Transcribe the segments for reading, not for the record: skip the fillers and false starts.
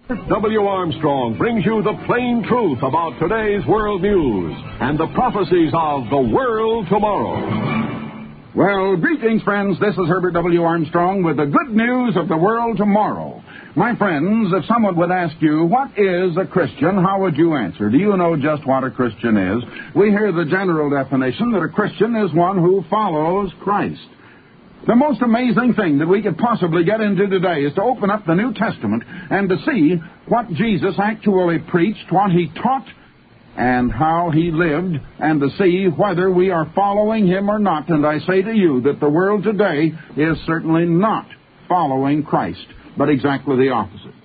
W. Armstrong brings you the plain truth about today's world news and the prophecies of the world tomorrow. Well, greetings, friends. This is Herbert W. Armstrong with the good news of the world tomorrow. My friends, if someone would ask you, what is a Christian, how would you answer? Do you know just what a Christian is? We hear the general definition that a Christian is one who follows Christ. The most amazing thing that we could possibly get into today is to open up the New Testament and to see what Jesus actually preached, what he taught, and how he lived, and to see whether we are following him or not. And I say to you that the world today is certainly not following Christ, but exactly the opposite.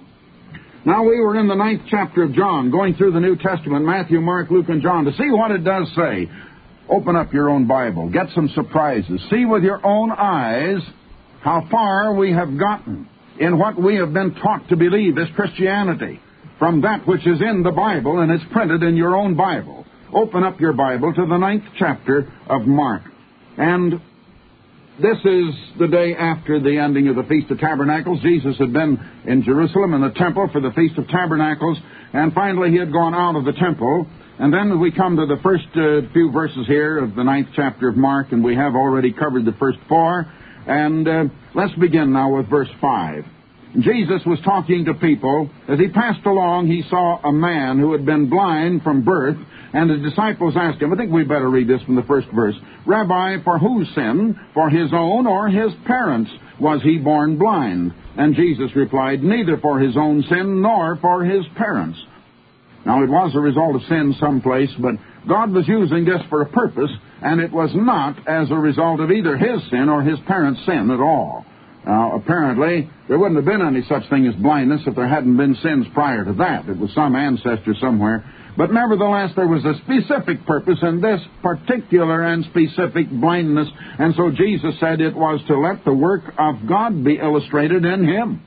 Now, we were in the 9th chapter of John, going through the New Testament, Matthew, Mark, Luke, and John, to see what it does say. Open up your own Bible. Get some surprises. See with your own eyes how far we have gotten in what we have been taught to believe is Christianity from that which is in the Bible, and it's printed in your own Bible. Open up your Bible to the 9th chapter of Mark. And this is the day after the ending of the Feast of Tabernacles. Jesus had been in Jerusalem in the temple for the Feast of Tabernacles, and finally he had gone out of the temple. And then we come to the first few verses here of the 9th chapter of Mark, and we have already covered the first 4. And let's begin now with verse 5. Jesus was talking to people. As he passed along, he saw a man who had been blind from birth, and his disciples asked him, I think we better read this from the first verse, Rabbi, for whose sin, for his own or his parents, was he born blind? And Jesus replied, neither for his own sin nor for his parents. Now, it was a result of sin someplace, but God was using this for a purpose, and it was not as a result of either his sin or his parents' sin at all. Now, apparently, there wouldn't have been any such thing as blindness if there hadn't been sins prior to that. It was some ancestor somewhere. But nevertheless, there was a specific purpose in this particular and specific blindness, and so Jesus said it was to let the work of God be illustrated in him.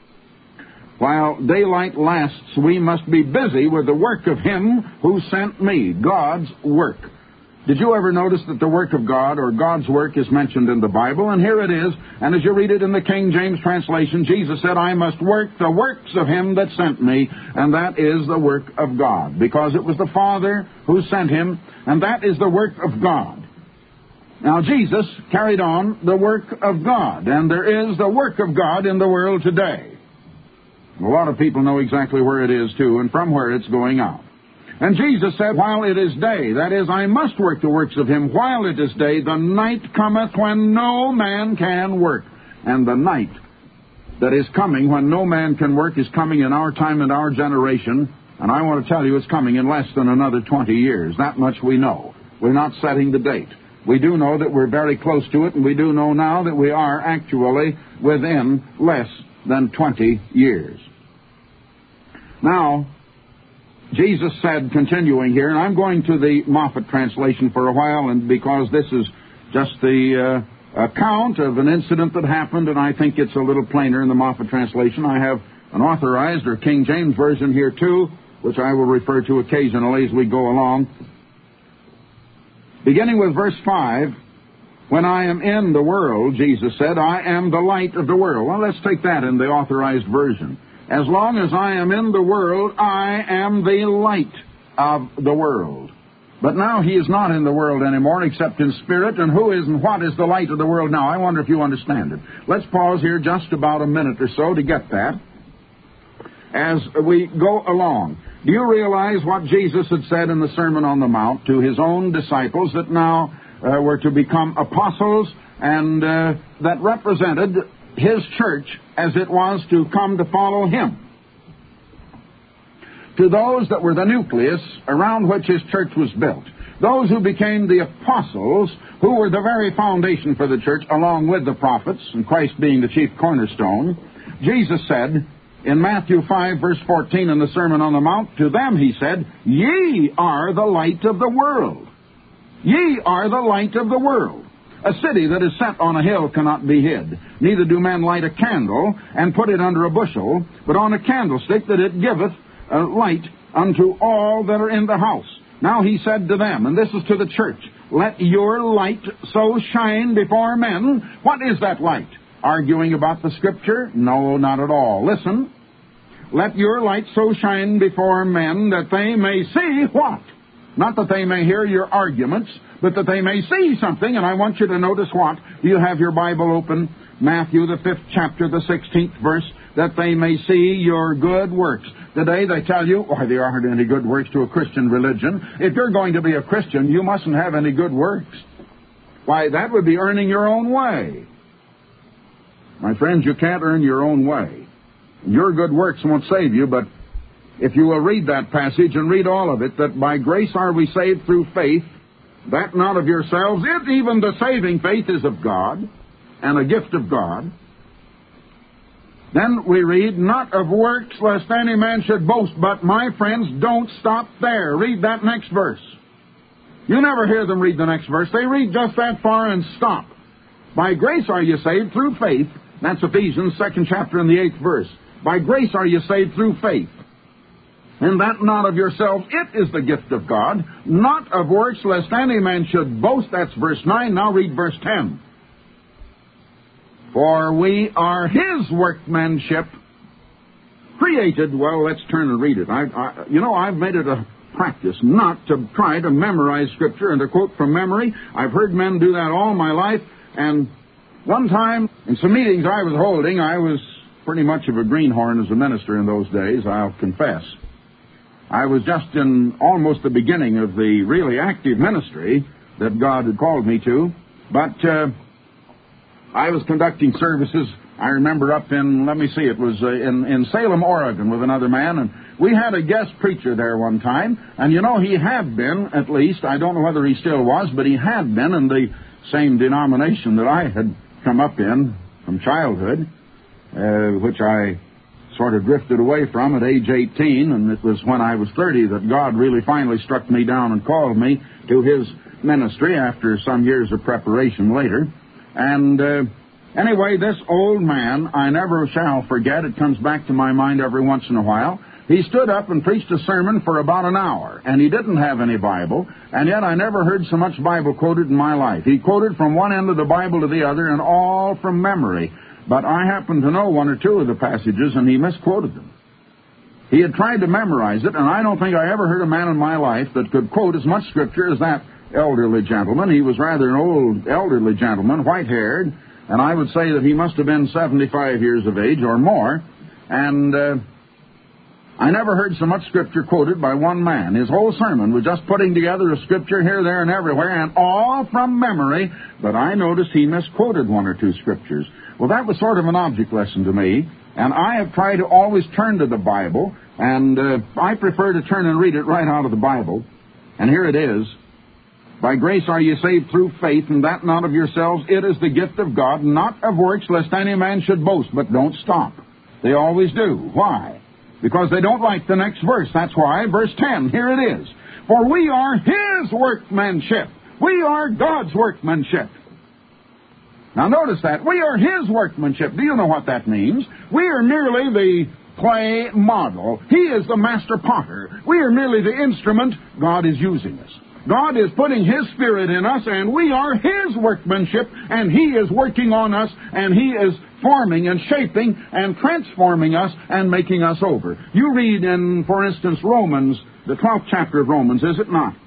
While daylight lasts, we must be busy with the work of him who sent me, God's work. Did you ever notice that the work of God, or God's work, is mentioned in the Bible? And here it is. And as you read it in the King James translation, Jesus said, I must work the works of him that sent me, and that is the work of God. Because it was the Father who sent him, and that is the work of God. Now, Jesus carried on the work of God, and there is the work of God in the world today. A lot of people know exactly where it is, too, and from where it's going out. And Jesus said, while it is day, that is, I must work the works of him while it is day, the night cometh when no man can work. And the night that is coming when no man can work is coming in our time and our generation. And I want to tell you it's coming in less than another 20 years. That much we know. We're not setting the date. We do know that we're very close to it, and we do know now that we are actually within less than 20 years. Now, Jesus said, continuing here, and I'm going to the Moffat translation for a while, and because this is just the account of an incident that happened, and I think it's a little plainer in the Moffat translation. I have an authorized or King James version here too, which I will refer to occasionally as we go along. Beginning with verse 5, when I am in the world, Jesus said, I am the light of the world. Well, let's take that in the authorized version. As long as I am in the world, I am the light of the world. But now he is not in the world anymore except in spirit. And who is and what is the light of the world now? I wonder if you understand it. Let's pause here just about a minute or so to get that as we go along. Do you realize what Jesus had said in the Sermon on the Mount to his own disciples that now were to become apostles and that represented his church as it was to come to follow him? To those that were the nucleus around which his church was built, those who became the apostles, who were the very foundation for the church, along with the prophets, and Christ being the chief cornerstone, Jesus said in Matthew 5, verse 14 in the Sermon on the Mount, to them he said, ye are the light of the world. Ye are the light of the world. A city that is set on a hill cannot be hid. Neither do men light a candle and put it under a bushel, but on a candlestick, that it giveth light unto all that are in the house. Now he said to them, and this is to the church, let your light so shine before men. What is that light? Arguing about the Scripture? No, not at all. Listen. Let your light so shine before men that they may see what? Not that they may hear your arguments, but that they may see something, and I want you to notice what? Do you have your Bible open? Matthew, the 5th chapter, the 16th verse, that they may see your good works. Today they tell you, why, there aren't any good works to a Christian religion. If you're going to be a Christian, you mustn't have any good works. Why, that would be earning your own way. My friends, you can't earn your own way. Your good works won't save you, but if you will read that passage and read all of it, that by grace are we saved through faith, that not of yourselves, if even the saving faith is of God, and a gift of God. Then we read, not of works, lest any man should boast. But, my friends, don't stop there. Read that next verse. You never hear them read the next verse. They read just that far and stop. By grace are you saved through faith. That's Ephesians 2nd chapter and the 8th verse. By grace are you saved through faith. And that not of yourselves, it is the gift of God, not of works, lest any man should boast. That's verse 9. Now read verse 10. For we are His workmanship, created. Well, let's turn and read it. I've made it a practice not to try to memorize Scripture and to quote from memory. I've heard men do that all my life, and one time in some meetings I was holding, I was pretty much of a greenhorn as a minister in those days, I'll confess. I was just in almost the beginning of the really active ministry that God had called me to, but I was conducting services, I remember up in, it was in Salem, Oregon with another man, and we had a guest preacher there one time, and he had been, at least, I don't know whether he still was, but he had been in the same denomination that I had come up in from childhood, which I sort of drifted away from at age 18, and it was when I was 30 that God really finally struck me down and called me to His ministry after some years of preparation later. And anyway, this old man, I never shall forget, it comes back to my mind every once in a while. He stood up and preached a sermon for about an hour, and he didn't have any Bible, and yet I never heard so much Bible quoted in my life. He quoted from one end of the Bible to the other, and all from memory. But I happen to know one or two of the passages, and he misquoted them. He had tried to memorize it, and I don't think I ever heard a man in my life that could quote as much Scripture as that elderly gentleman. He was rather an old elderly gentleman, white-haired, and I would say that he must have been 75 years of age or more, and I never heard so much Scripture quoted by one man. His whole sermon was just putting together a Scripture here, there, and everywhere, and all from memory, but I noticed he misquoted one or two Scriptures. Well, that was sort of an object lesson to me, and I have tried to always turn to the Bible, and I prefer to turn and read it right out of the Bible, and here it is. By grace are you saved through faith, and that not of yourselves. It is the gift of God, not of works, lest any man should boast. But don't stop. They always do. Why? Because they don't like the next verse. That's why. Verse 10, here it is. For we are His workmanship. We are God's workmanship. Now notice that. We are His workmanship. Do you know what that means? We are merely the clay model. He is the master potter. We are merely the instrument. God is using us. God is putting His Spirit in us, and we are His workmanship, and He is working on us, and He is forming and shaping and transforming us and making us over. You read in, for instance, Romans, the 12th chapter of Romans, is it not?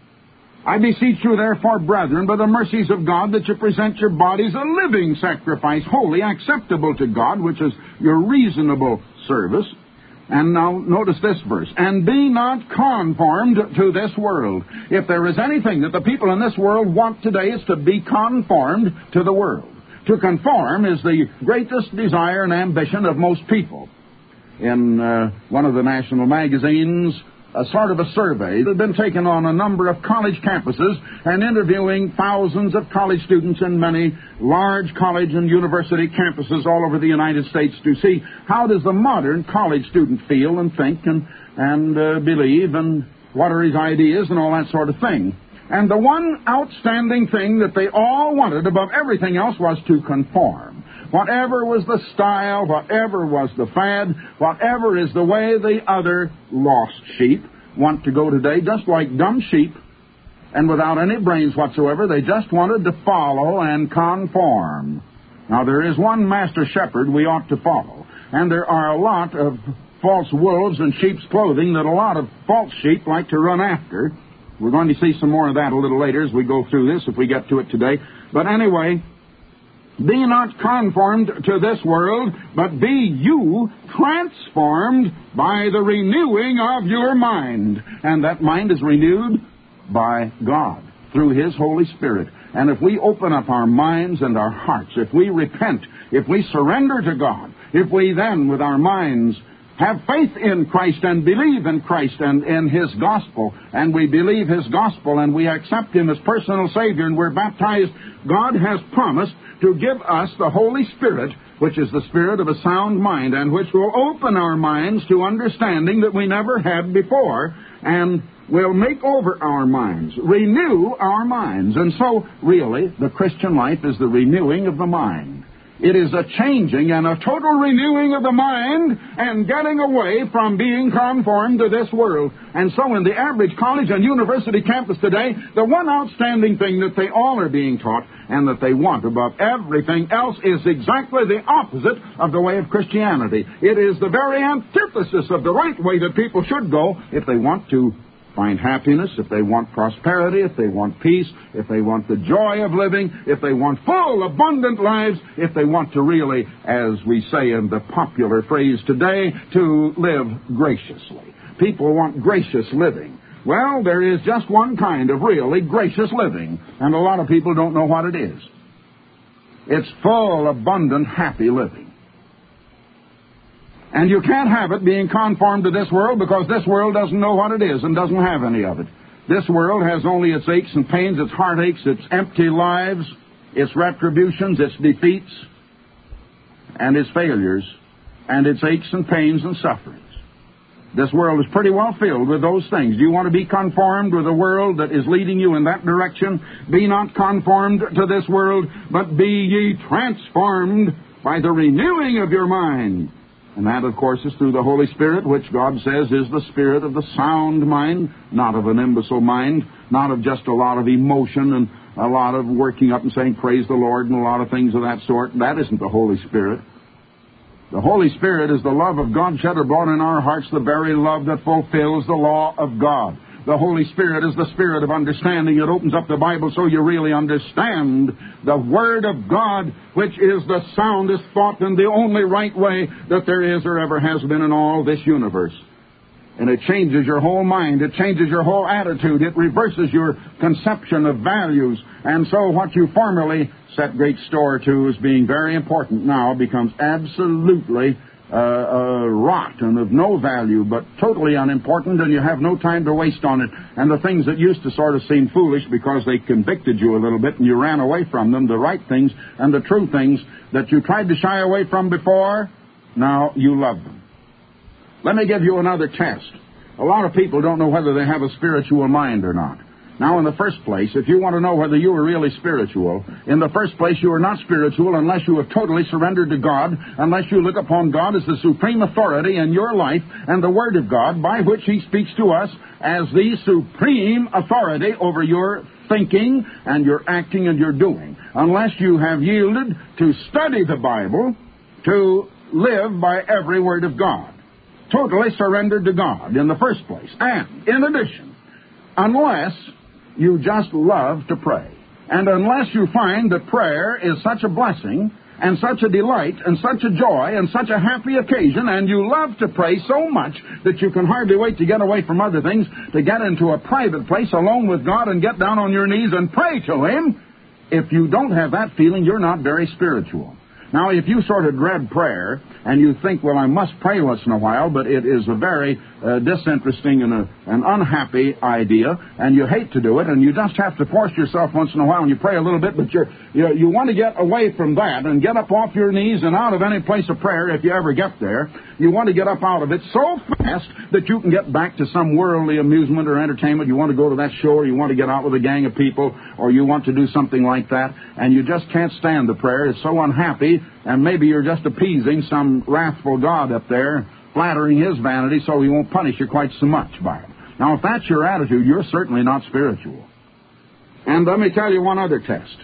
I beseech you, therefore, brethren, by the mercies of God, that you present your bodies a living sacrifice, holy, acceptable to God, which is your reasonable service. And now notice this verse. And be not conformed to this world. If there is anything that the people in this world want today, it's to be conformed to the world. To conform is the greatest desire and ambition of most people. In one of the national magazines, a sort of a survey that had been taken on a number of college campuses and interviewing thousands of college students in many large college and university campuses all over the United States to see how does the modern college student feel and think and believe, and what are his ideas and all that sort of thing. And the one outstanding thing that they all wanted above everything else was to conform. Whatever was the style, whatever was the fad, whatever is the way the other lost sheep want to go today, just like dumb sheep, and without any brains whatsoever, they just wanted to follow and conform. Now, there is one master shepherd we ought to follow, and there are a lot of false wolves in sheep's clothing that a lot of false sheep like to run after. We're going to see some more of that a little later as we go through this, if we get to it today. But anyway, be not conformed to this world, but be you transformed by the renewing of your mind. And that mind is renewed by God through His Holy Spirit. And if we open up our minds and our hearts, if we repent, if we surrender to God, if we then, with our minds, have faith in Christ and believe in Christ and in His gospel, and we believe His gospel and we accept Him as personal Savior and we're baptized, God has promised to give us the Holy Spirit, which is the spirit of a sound mind, and which will open our minds to understanding that we never had before, and will make over our minds, renew our minds. And so, really, the Christian life is the renewing of the mind. It is a changing and a total renewing of the mind and getting away from being conformed to this world. And so in the average college and university campus today, the one outstanding thing that they all are being taught and that they want above everything else is exactly the opposite of the way of Christianity. It is the very antithesis of the right way that people should go if they want to find happiness, if they want prosperity, if they want peace, if they want the joy of living, if they want full, abundant lives, if they want to really, as we say in the popular phrase today, to live graciously. People want gracious living. Well, there is just one kind of really gracious living, and a lot of people don't know what it is. It's full, abundant, happy living. And you can't have it being conformed to this world because this world doesn't know what it is and doesn't have any of it. This world has only its aches and pains, its heartaches, its empty lives, its retributions, its defeats, and its failures, and its aches and pains and sufferings. This world is pretty well filled with those things. Do you want to be conformed with a world that is leading you in that direction? Be not conformed to this world, but be ye transformed by the renewing of your mind. And that, of course, is through the Holy Spirit, which God says is the spirit of the sound mind, not of an imbecile mind, not of just a lot of emotion and a lot of working up and saying, praise the Lord, and a lot of things of that sort. That isn't the Holy Spirit. The Holy Spirit is the love of God shed abroad in our hearts, the very love that fulfills the law of God. The Holy Spirit is the spirit of understanding. It opens up the Bible so you really understand the Word of God, which is the soundest thought and the only right way that there is or ever has been in all this universe. And it changes your whole mind. It changes your whole attitude. It reverses your conception of values. And so what you formerly set great store to as being very important now becomes absolutely rot and of no value, but totally unimportant, and you have no time to waste on it. And the things that used to sort of seem foolish because they convicted you a little bit and you ran away from them, the right things and the true things that you tried to shy away from before, now you love them. Let me give you another test. A lot of people don't know whether they have a spiritual mind or not. Now, in the first place, if you want to know whether you are really spiritual, in the first place, you are not spiritual unless you have totally surrendered to God, unless you look upon God as the supreme authority in your life and the Word of God by which He speaks to us as the supreme authority over your thinking and your acting and your doing. Unless you have yielded to study the Bible, to live by every word of God. Totally surrendered to God in the first place. And, in addition, unless you just love to pray. And unless you find that prayer is such a blessing and such a delight and such a joy and such a happy occasion, and you love to pray so much that you can hardly wait to get away from other things, to get into a private place alone with God and get down on your knees and pray to Him, if you don't have that feeling, you're not very spiritual. Now, if you sort of dread prayer and you think, well, I must pray once in a while, but it is a very disinteresting and an unhappy idea, and you hate to do it, and you just have to force yourself once in a while, and you pray a little bit, but you want to get away from that and get up off your knees and out of any place of prayer if you ever get there. You want to get up out of it so fast that you can get back to some worldly amusement or entertainment. You want to go to that show, or you want to get out with a gang of people, or you want to do something like that, and you just can't stand the prayer. It's so unhappy, and maybe you're just appeasing some wrathful God up there, flattering His vanity so He won't punish you quite so much by it. Now, if that's your attitude, you're certainly not spiritual. And let me tell you one other test.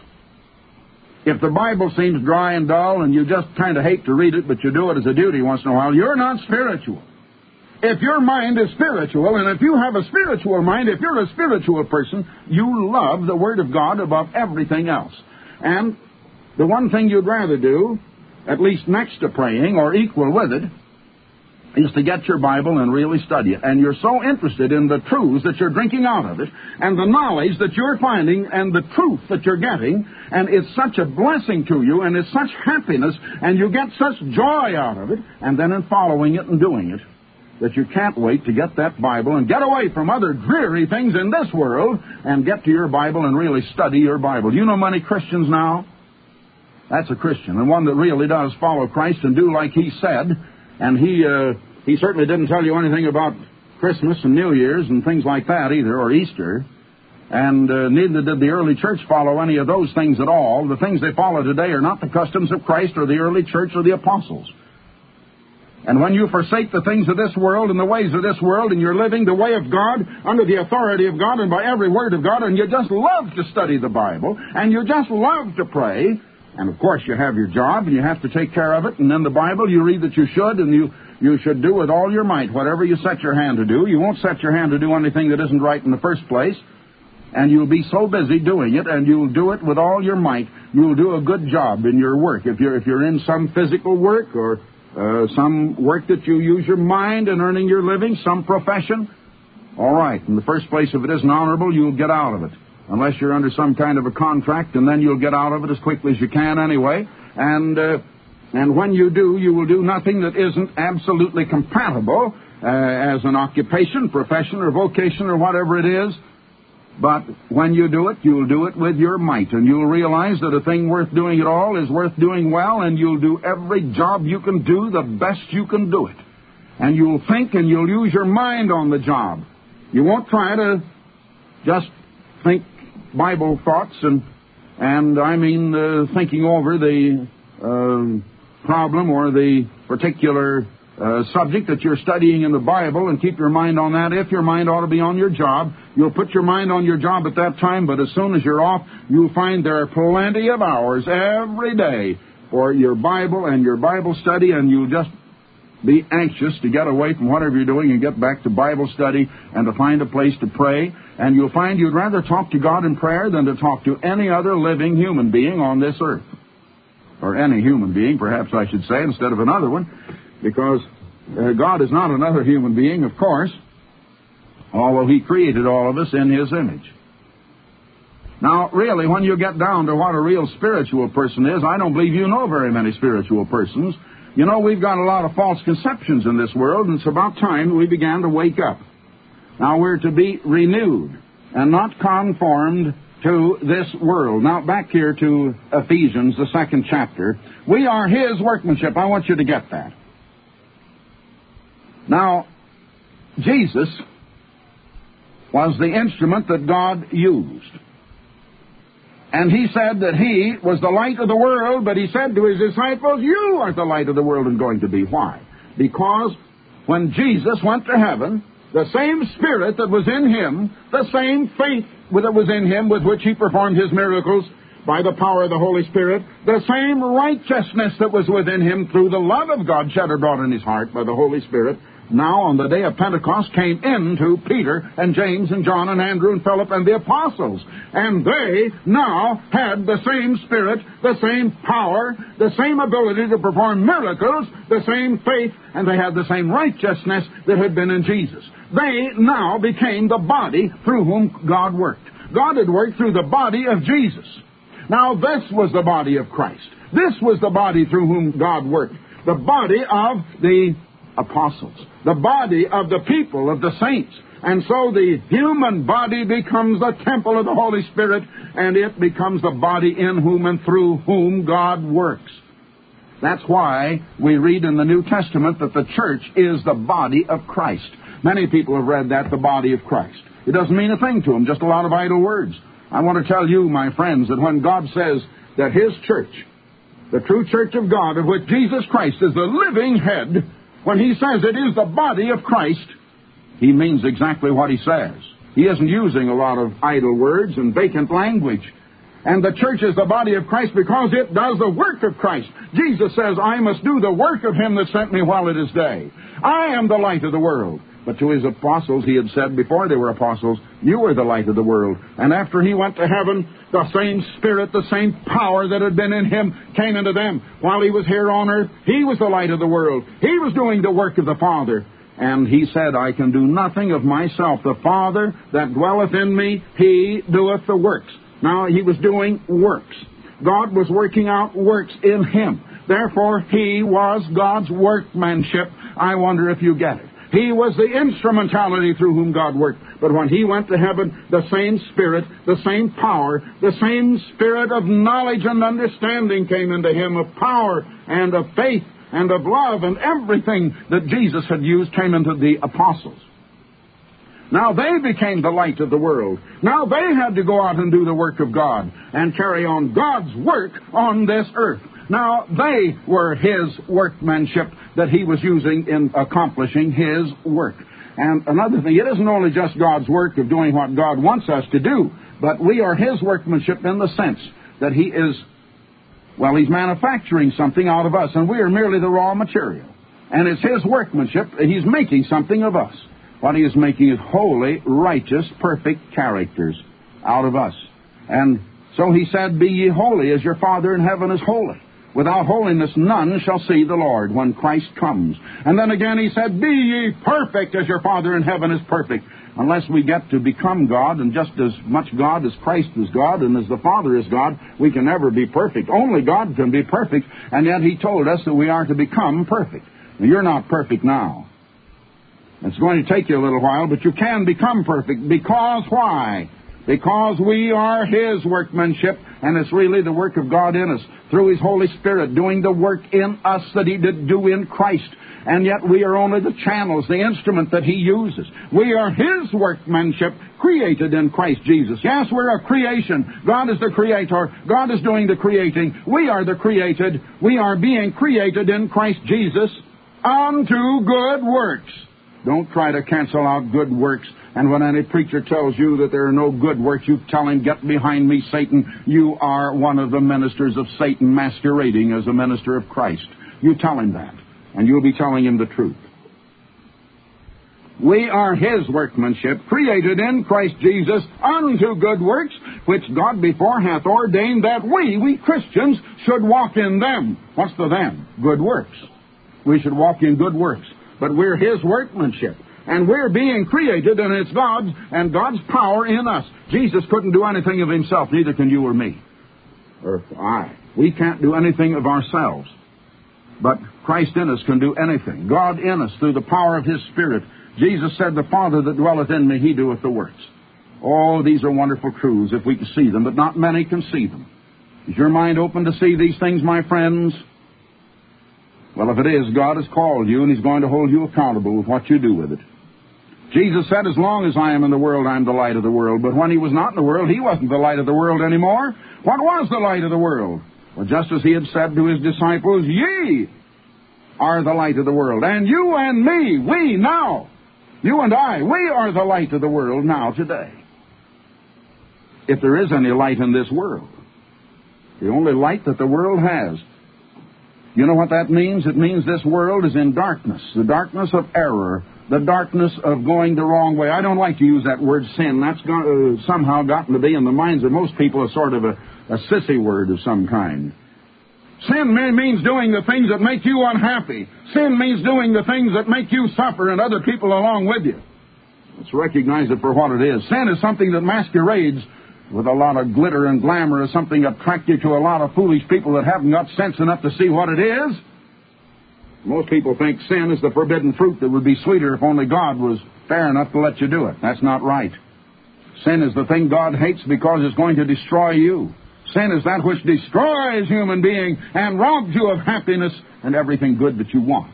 If the Bible seems dry and dull and you just kind of hate to read it, but you do it as a duty once in a while, you're not spiritual. if your mind is spiritual, and if you have a spiritual mind, if you're a spiritual person, you love the Word of God above everything else. And the one thing you'd rather do, at least next to praying or equal with it, is to get your Bible and really study it. And you're so interested in the truths that you're drinking out of it, and the knowledge that you're finding, and the truth that you're getting, and it's such a blessing to you, and it's such happiness, and you get such joy out of it, and then in following it and doing it, that you can't wait to get that Bible and get away from other dreary things in this world and get to your Bible and really study your Bible. Do you know many Christians now? That's a Christian, and one that really does follow Christ and do like He said. And he certainly didn't tell you anything about Christmas and New Year's and things like that either, or Easter. And neither did the early church follow any of those things at all. The things they follow today are not the customs of Christ or the early church or the apostles. And when you forsake the things of this world and the ways of this world, and you're living the way of God, under the authority of God and by every word of God, and you just love to study the Bible, and you just love to pray, and of course you have your job and you have to take care of it, and in the Bible you read that you should, and you should do with all your might whatever you set your hand to do. You won't set your hand to do anything that isn't right in the first place, and you'll be so busy doing it, and you'll do it with all your might. You'll do a good job in your work. If you're in some physical work or some work that you use your mind in earning your living, some profession, all right. In the first place, if it isn't honorable, you'll get out of it. Unless you're under some kind of a contract, and then you'll get out of it as quickly as you can anyway. And when you do, you will do nothing that isn't absolutely compatible as an occupation, profession, or vocation, or whatever it is. But when you do it, you'll do it with your might, and you'll realize that a thing worth doing at all is worth doing well, and you'll do every job you can do the best you can do it. And you'll think, and you'll use your mind on the job. You won't try to just think Bible thoughts and thinking over the problem or the particular subject that you're studying in the Bible and keep your mind on that. If your mind ought to be on your job, you'll put your mind on your job at that time, but as soon as you're off, you'll find there are plenty of hours every day for your Bible and your Bible study, and you'll just be anxious to get away from whatever you're doing and get back to Bible study and to find a place to pray. And you'll find you'd rather talk to God in prayer than to talk to any other living human being on this earth. Or any human being, perhaps I should say, instead of another one, because God is not another human being, of course, although He created all of us in His image. Now, really, when you get down to what a real spiritual person is, I don't believe you know very many spiritual persons. You know, we've got a lot of false conceptions in this world, and it's about time we began to wake up. Now, we're to be renewed and not conformed to this world. Now, back here to Ephesians, the 2nd chapter. We are His workmanship. I want you to get that. Now, Jesus was the instrument that God used. And He said that He was the light of the world, but He said to His disciples, you are the light of the world and going to be. Why? Because when Jesus went to heaven, the same Spirit that was in Him, the same faith that was in Him with which He performed His miracles by the power of the Holy Spirit, the same righteousness that was within Him through the love of God shed abroad in His heart by the Holy Spirit, now on the day of Pentecost came into Peter and James and John and Andrew and Philip and the apostles. And they now had the same Spirit, the same power, the same ability to perform miracles, the same faith, and they had the same righteousness that had been in Jesus. They now became the body through whom God worked. God had worked through the body of Jesus. Now this was the body of Christ. This was the body through whom God worked. The body of the apostles. The body of the people, of the saints. And so the human body becomes the temple of the Holy Spirit, and it becomes the body in whom and through whom God works. That's why we read in the New Testament that the church is the body of Christ. Many people have read that, the body of Christ. It doesn't mean a thing to them, just a lot of idle words. I want to tell you, my friends, that when God says that His church, the true church of God, of which Jesus Christ is the living head, when He says it is the body of Christ, He means exactly what He says. He isn't using a lot of idle words and vacant language. And the church is the body of Christ because it does the work of Christ. Jesus says, I must do the work of him that sent me while it is day. I am the light of the world. But to his apostles, he had said before they were apostles, you are the light of the world. And after he went to heaven, the same Spirit, the same power that had been in him came into them. While he was here on earth, he was the light of the world. He was doing the work of the Father. And he said, I can do nothing of myself. The Father that dwelleth in me, he doeth the works. Now, he was doing works. God was working out works in him. Therefore, he was God's workmanship. I wonder if you get it. He was the instrumentality through whom God worked. But when he went to heaven, the same Spirit, the same power, the same Spirit of knowledge and understanding came into him, of power and of faith and of love, and everything that Jesus had used came into the apostles. Now they became the light of the world. Now they had to go out and do the work of God and carry on God's work on this earth. Now they were his workmanship that he was using in accomplishing his work. And another thing, it isn't only just God's work of doing what God wants us to do, but we are his workmanship in the sense that he is, well, he's manufacturing something out of us, and we are merely the raw material. And it's his workmanship, he's making something of us. What he is making is holy, righteous, perfect characters out of us. And so he said, be ye holy as your Father in heaven is holy. Without holiness none shall see the Lord when Christ comes. And then again he said, be ye perfect as your Father in heaven is perfect. Unless we get to become God, and just as much God as Christ is God, and as the Father is God, we can never be perfect. Only God can be perfect, and yet he told us that we are to become perfect. Now, you're not perfect now. It's going to take you a little while, but you can become perfect. Because why? Because we are his workmanship, and it's really the work of God in us, through his Holy Spirit, doing the work in us that he did do in Christ. And yet we are only the channels, the instrument that he uses. We are his workmanship, created in Christ Jesus. Yes, we're a creation. God is the creator. God is doing the creating. We are the created. We are being created in Christ Jesus unto good works. Don't try to cancel out good works. And when any preacher tells you that there are no good works, you tell him, get behind me, Satan. You are one of the ministers of Satan masquerading as a minister of Christ. You tell him that, and you'll be telling him the truth. We are his workmanship, created in Christ Jesus unto good works, which God before hath ordained that we Christians, should walk in them. What's the them? Good works. We should walk in good works. But we're his workmanship. And we're being created, and it's God's, and God's power in us. Jesus couldn't do anything of himself, neither can you or me. Or I. We can't do anything of ourselves. But Christ in us can do anything. God in us, through the power of his Spirit. Jesus said, the Father that dwelleth in me, he doeth the works. Oh, these are wonderful truths if we can see them, but not many can see them. Is your mind open to see these things, my friends? Well, if it is, God has called you, and he's going to hold you accountable with what you do with it. Jesus said, as long as I am in the world, I am the light of the world. But when he was not in the world, he wasn't the light of the world anymore. What was the light of the world? Well, just as he had said to his disciples, ye are the light of the world. And you and me, we now, you and I, we are the light of the world now, today. If there is any light in this world. The only light that the world has. You know what that means? It means this world is in darkness. The darkness of error. The darkness of going the wrong way. I don't like to use that word sin. That's somehow gotten to be in the minds of most people a sort of a sissy word of some kind. Sin means doing the things that make you unhappy. Sin means doing the things that make you suffer and other people along with you. Let's recognize it for what it is. Sin is something that masquerades with a lot of glitter and glamour as something attractive to a lot of foolish people that haven't got sense enough to see what it is. Most people think sin is the forbidden fruit that would be sweeter if only God was fair enough to let you do it. That's not right. Sin is the thing God hates because it's going to destroy you. Sin is that which destroys human being and robs you of happiness and everything good that you want.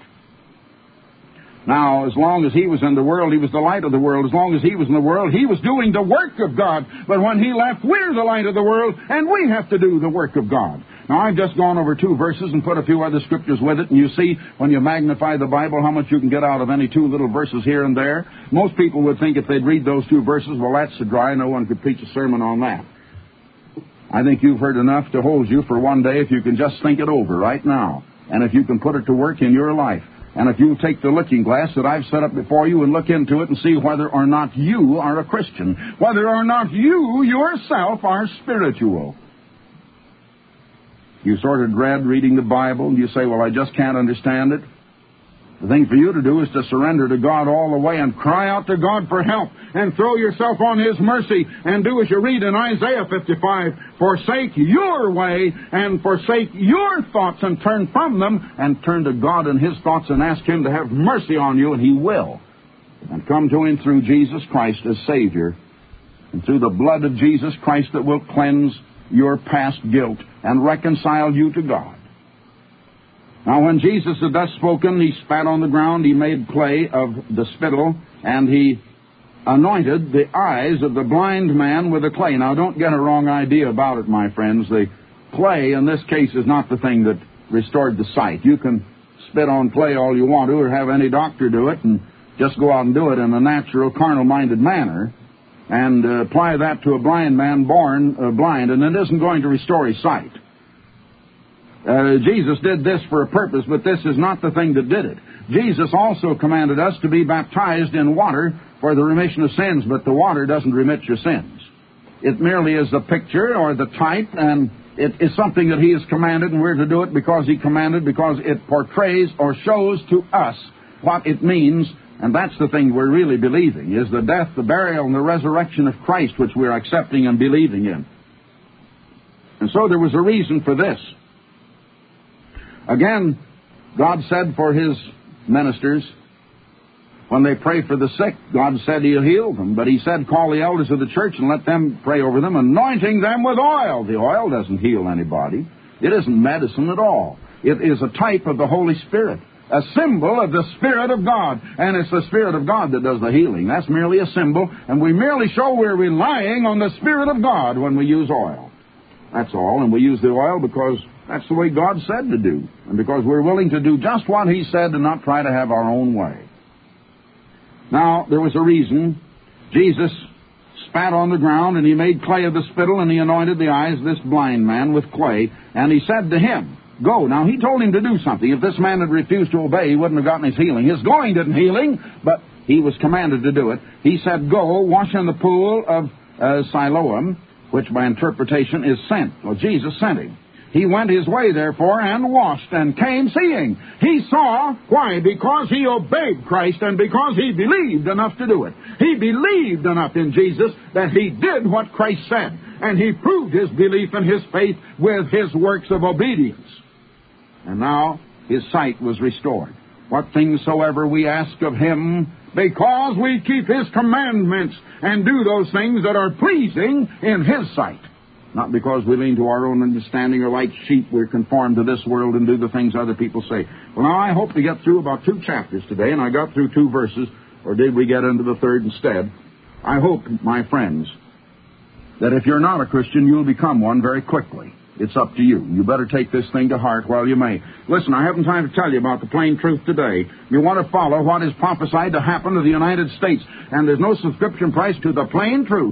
Now, as long as he was in the world, he was the light of the world. As long as he was in the world, he was doing the work of God. But when he left, we're the light of the world, and we have to do the work of God. Now, I've just gone over 2 verses and put a few other scriptures with it, and you see, when you magnify the Bible, how much you can get out of any 2 little verses here and there. Most people would think if they'd read those 2 verses, well, that's so dry, no one could preach a sermon on that. I think you've heard enough to hold you for one day if you can just think it over right now. And if you can put it to work in your life. And if you'll take the looking glass that I've set up before you and look into it and see whether or not you are a Christian. Whether or not you yourself are spiritual. You sort of dread reading the Bible and you say, well, I just can't understand it. The thing for you to do is to surrender to God all the way and cry out to God for help and throw yourself on His mercy and do as you read in Isaiah 55, forsake your way and forsake your thoughts and turn from them and turn to God and His thoughts and ask Him to have mercy on you, and He will. And come to Him through Jesus Christ as Savior and through the blood of Jesus Christ that will cleanse your past guilt and reconcile you to God. Now, when Jesus had thus spoken, He spat on the ground, He made clay of the spittle, and He anointed the eyes of the blind man with the clay. Now, don't get a wrong idea about it, my friends. The clay, in this case, is not the thing that restored the sight. You can spit on clay all you want to, or have any doctor do it, and just go out and do it in a natural, carnal-minded manner, and apply that to a blind man born blind, and it isn't going to restore his sight. Jesus did this for a purpose, but this is not the thing that did it. Jesus also commanded us to be baptized in water for the remission of sins, but the water doesn't remit your sins. It merely is the picture or the type, and it is something that He has commanded, and we're to do it because He commanded, because it portrays or shows to us what it means, and that's the thing we're really believing, is the death, the burial, and the resurrection of Christ, which we're accepting and believing in. And so there was a reason for this. Again, God said for His ministers, when they pray for the sick, God said He'll heal them. But He said, call the elders of the church and let them pray over them, anointing them with oil. The oil doesn't heal anybody. It isn't medicine at all. It is a type of the Holy Spirit, a symbol of the Spirit of God. And it's the Spirit of God that does the healing. That's merely a symbol, and we merely show we're relying on the Spirit of God when we use oil. That's all, and we use the oil because that's the way God said to do, and because we're willing to do just what He said and not try to have our own way. Now, there was a reason. Jesus spat on the ground, and He made clay of the spittle, and He anointed the eyes of this blind man with clay, and He said to him, go. Now, He told him to do something. If this man had refused to obey, he wouldn't have gotten his healing. His going didn't heal him, but he was commanded to do it. He said, go, wash in the pool of Siloam, which by interpretation is sent. Well, Jesus sent him. He went his way, therefore, and washed, and came seeing. He saw. Why? Because he obeyed Christ, and because he believed enough to do it. He believed enough in Jesus that he did what Christ said, and he proved his belief and his faith with his works of obedience. And now his sight was restored. What things soever we ask of Him, because we keep His commandments and do those things that are pleasing in His sight. Not because we lean to our own understanding, or like sheep we're conformed to this world and do the things other people say. Well, now I hope to get through about 2 chapters today, and I got through 2 verses, or did we get into the 3rd instead? I hope, my friends, that if you're not a Christian, you'll become one very quickly. It's up to you. You better take this thing to heart while you may. Listen, I haven't time to tell you about the plain truth today. You want to follow what is prophesied to happen to the United States, and there's no subscription price to the plain truth.